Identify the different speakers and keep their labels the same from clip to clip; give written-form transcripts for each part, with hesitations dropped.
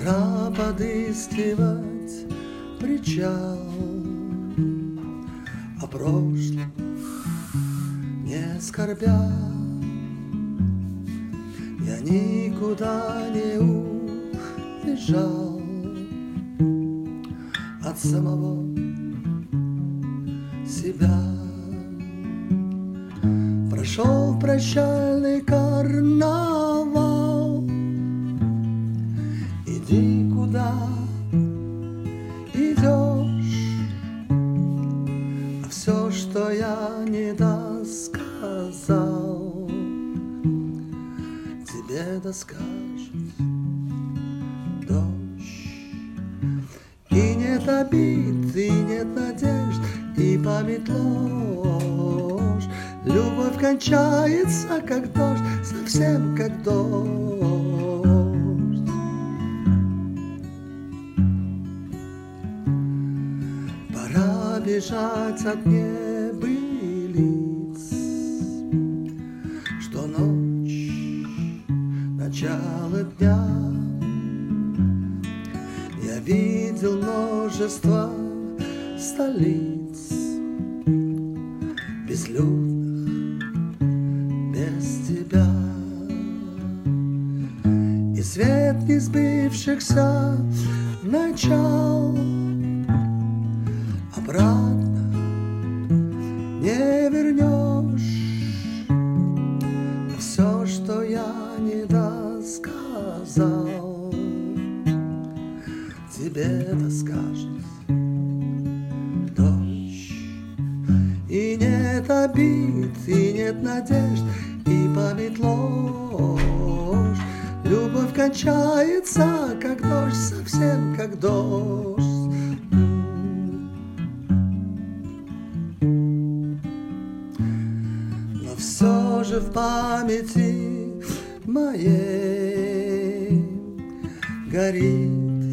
Speaker 1: Пора подыскивать причал, о прошлом не скорбя. Я никуда не уезжал от самого себя. Прошел прощальный карнавал. Иди, куда идешь, а все, что я не досказал, тебе доскажет дождь. И нет обид, и нет надежд, и память ложь. Любовь кончается, как дождь, совсем как дождь. Пора бежать от небылиц, что ночь, начало дня. Я видел множество столиц, безлюдных, без тебя. И свет несбывшихся начал обратно не вернешь. Все, что я не досказал, тебе доскажет дождь. И нет обид, и нет надежд, и память ложь. Любовь кончается, как дождь, совсем как дождь. Но все же в памяти моей горит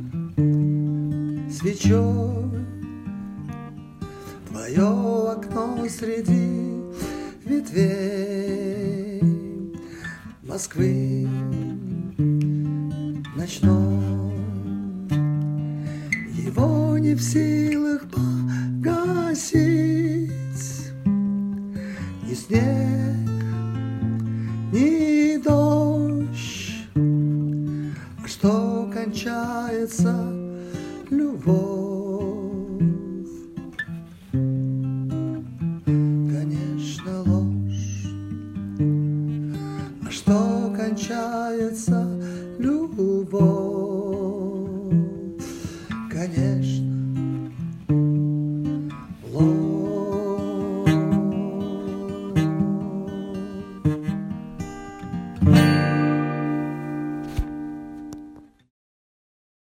Speaker 1: свечой твое окно среди ветвей Москвы ночной. Его не в силах погасить ни снег, ни дождь. А что кончается любовь, конечно, ложь. А что кончается любовь.